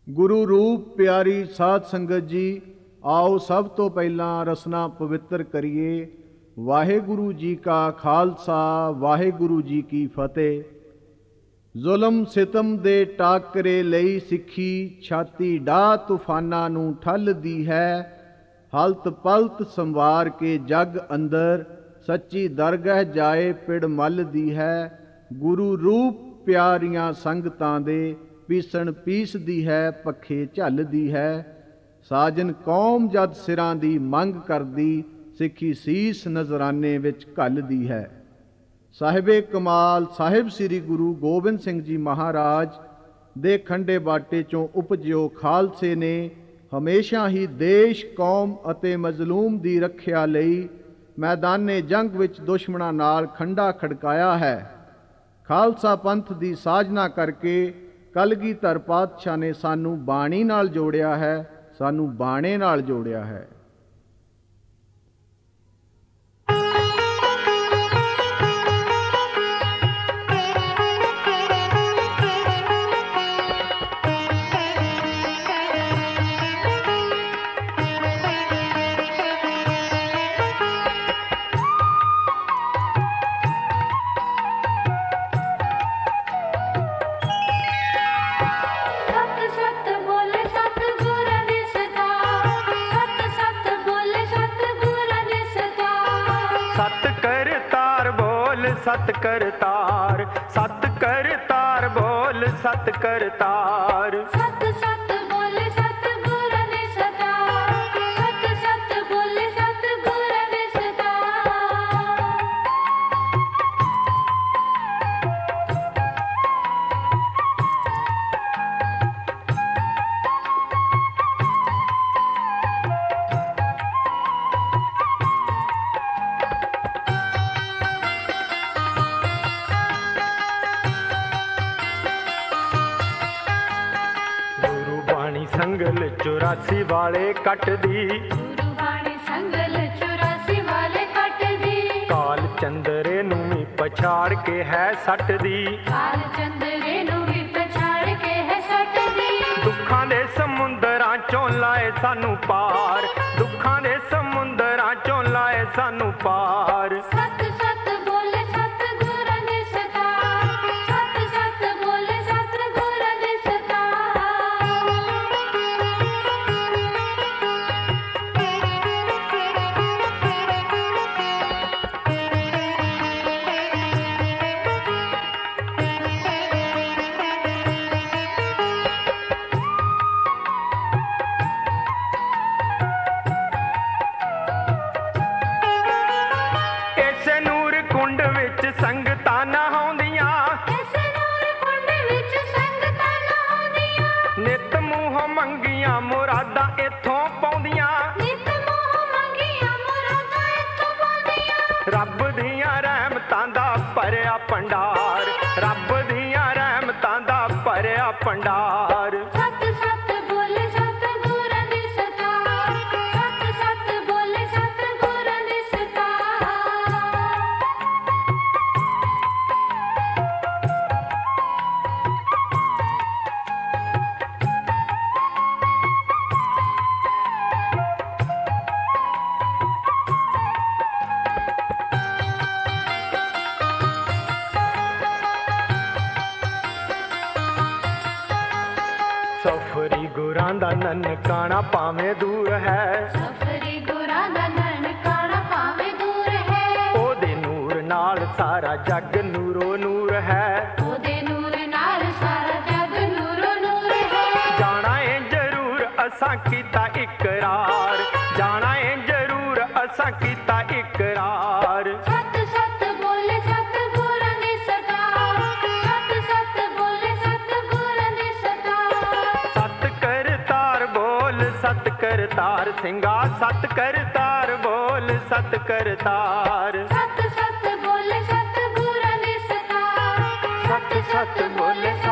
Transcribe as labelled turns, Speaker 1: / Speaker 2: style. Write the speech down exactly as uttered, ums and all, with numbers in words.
Speaker 1: ਗੁਰੂ ਰੂਪ ਪਿਆਰੀ ਸਾਧ ਸੰਗਤ ਜੀ, ਆਓ ਸਭ ਤੋਂ ਪਹਿਲਾਂ ਰਸਨਾ ਪਵਿੱਤਰ ਕਰੀਏ। ਵਾਹਿਗੁਰੂ ਜੀ ਕਾ ਖਾਲਸਾ, ਵਾਹਿਗੁਰੂ ਜੀ ਕੀ ਫਤਿਹ। ਜ਼ੁਲਮ ਸਿਤਮ ਦੇ ਟਾਕਰੇ ਲਈ ਸਿੱਖੀ, ਛਾਤੀ ਢਾਹ ਤੂਫਾਨਾਂ ਨੂੰ ਠੱਲਦੀ ਹੈ। ਹਲਤ ਪਲਤ ਸੰਵਾਰ ਕੇ ਜਗ ਅੰਦਰ, ਸੱਚੀ ਦਰਗਾਹ ਜਾਏ ਪਿੜ ਮੱਲਦੀ ਹੈ। ਗੁਰੂ ਰੂਪ ਪਿਆਰੀਆਂ ਸੰਗਤਾਂ ਦੇ ਪੀਸਣ ਪੀਸਦੀ ਹੈ, ਪੱਖੇ ਝੱਲਦੀ ਹੈ। ਸਾਜਨ ਕੌਮ ਜਦ ਸਿਰਾਂ ਦੀ ਮੰਗ ਕਰਦੀ, ਸਿੱਖੀ ਸੀਸ ਨਜ਼ਰਾਨੇ ਵਿੱਚ ਘੱਲਦੀ ਹੈ। ਸਾਹਿਬੇ ਕਮਾਲ ਸਾਹਿਬ ਸ੍ਰੀ ਗੁਰੂ ਗੋਬਿੰਦ ਸਿੰਘ ਜੀ ਮਹਾਰਾਜ ਦੇ ਖੰਡੇ ਬਾਟੇ ਚੋਂ ਉਪਜਿਓ ਖਾਲਸੇ ਨੇ ਹਮੇਸ਼ਾ ਹੀ ਦੇਸ਼, ਕੌਮ ਅਤੇ ਮਜ਼ਲੂਮ ਦੀ ਰੱਖਿਆ ਲਈ ਮੈਦਾਨੇ ਜੰਗ ਵਿੱਚ ਦੁਸ਼ਮਣਾਂ ਨਾਲ ਖੰਡਾ ਖੜਕਾਇਆ ਹੈ। ਖਾਲਸਾ ਪੰਥ ਦੀ ਸਾਜਨਾ ਕਰਕੇ ਕਲਗੀਧਰ ਪਾਤਸ਼ਾਹ ਨੇ ਸਾਨੂੰ ਬਾਣੀ ਨਾਲ ਜੋੜਿਆ ਹੈ, ਸਾਨੂੰ ਬਾਣੇ ਨਾਲ ਜੋੜਿਆ ਹੈ।
Speaker 2: ਸਤ ਕਰਤਾਰ ਬੋਲ ਸਤ ਕਰਤਾਰ, ਸਤ ਕਰਤਾਰ ਬੋਲ ਸਤ ਕਰਤਾਰ।
Speaker 3: ਸਤ ਸਤ ਬੋਲੇ ਸਤ ਗੁਰ ਨੇ ਸਦਾ, ਸਤ ਸਤ ਬੋਲੇ ਸਤ ਗੁਰ ਨੇ ਸਦਾ।
Speaker 2: ਸੰਗਲ ਚੁਰਾਸੀ ਵਾਲੇ ਕੱਟਦੀ,
Speaker 3: ਗੁਰੂ ਬਾਣੀ ਸੰਗਲ ਚੁਰਾਸੀ ਵਾਲੇ ਕੱਟਦੀ।
Speaker 2: ਕਾਲ ਚੰਦਰੇ ਨੂੰ ਵੀ ਪਛਾੜ ਕੇ ਹੈ ਸੱਟਦੀ,
Speaker 3: ਕਾਲ ਚੰਦਰੇ ਨੂੰ ਵੀ ਪਛਾੜ ਕੇ ਹੈ ਸੱਟਦੀ।
Speaker 2: ਦੁੱਖਾਂ ਦੇ ਸਮੁੰਦਰਾਂ ਚੋਂ ਲਾਏ ਸਾਨੂੰ ਪਾਰ, ਦੁੱਖਾਂ ਦੇ ਸਮੁੰਦਰਾਂ ਚੋਂ ਲਾਏ ਸਾਨੂੰ ਪਾਰ।
Speaker 3: ਸਤ ਸਤ ਬੋਲੇ ਸਤ ਗੁਰ ਨੇ ਸਦਾ, ਸਤ ਸਤ ਬੋਲੇ ਸਤ ਗੁਰ ਨੇ ਸਦਾ।
Speaker 2: ਇਸੇ ਨੂਰ ਕੁੰਡ ਵਿੱਚ ਸੰਗਤਾਂ ਨਹਾਉਂਦੀਆਂ,
Speaker 3: ਇਸੇ ਨੂਰ ਕੁੰਡ ਵਿੱਚ ਸੰਗਤਾਂ ਨਹਾਉਂਦੀਆਂ।
Speaker 2: ਨਿਤ ਮੂੰਹੋਂ ਮੰਗੀਆਂ ਮੁਰਾਦਾਂ ਇੱਥੋਂ ਪਾਉਂਦੀਆਂ,
Speaker 3: ਨਿਤ ਮੋਹ ਮੰਗੀਆਂ ਮੁਰਾਦਾਂ ਇੱਥੋਂ ਪਾਉਂਦੀਆਂ।
Speaker 2: ਰੱਬ ਦੀਆਂ ਰਹਿਮਤਾਂ ਦਾ ਭਰਿਆ ਭੰਡਾਰ, ਰੱਬ ਦੀਆਂ ਰਹਿਮਤਾਂ ਦਾ ਭਰਿਆ ਭੰਡਾਰ।
Speaker 3: ਸਤ ਸਤ ਬੋਲੇ ਸਤ ਗੁਰ ਨੇ ਸਦਾ, ਸਤ ਸਤ ਬੋਲੇ ਸਤ ਗੁਰ ਨੇ ਸਦਾ।
Speaker 2: ਸਫਰੀ ਗੁਰਾਂ ਦਾ ਨਨਕਾਣਾ ਭਾਵੇਂ ਦੂਰ ਹੈ,
Speaker 3: ਸਫਰੀ ਗੁਰਾਂ ਦਾ ਨਨਕਾਣਾ ਭਾਵੇਂ ਦੂਰ ਹੈ।
Speaker 2: ਉਹਦੇ ਨੂਰ ਨਾਲ ਸਾਰਾ ਜੱਗ ਨੂਰੋ ਨੂਰ ਹੈ,
Speaker 3: ਉਹਦੇ ਨੂਰ ਨਾਲ ਸਾਰਾ ਜਗ ਨੂਰੋ ਨੂਰ ਹੈ।
Speaker 2: ਜਾਣਾ ਏ ਜ਼ਰੂਰ ਅਸਾਂ ਕੀਤਾ ਇਕਰਾਰ, ਜਾਣਾ ਏ ਜ਼ਰੂਰ ਅਸਾਂ ਕੀਤਾ ਇਕਰਾਰ।
Speaker 3: ਸਤ ਸਤ ਬੋਲੇ ਸਤ ਗੁਰ ਨੇ ਸਦਾ, ਸਤ ਸਤ ਬੋਲੇ ਸਤ ਗੁਰ ਨੇ ਸਦਾ।
Speaker 2: ਸਤ ਕਰਤਾਰ ਬੋਲ ਸਤ ਕਰਤਾਰ ਸਿੰਘਾ, ਸਤ ਕਰਤਾਰ ਬੋਲ ਸਤ ਕਰਤਾਰ।
Speaker 3: ਸਤ ਸਤ ਬੋਲੇ ਸਤ ਗੁਰ ਨੇ ਸਦਾ,
Speaker 2: ਸਤ ਸਤ ਬੋਲੇ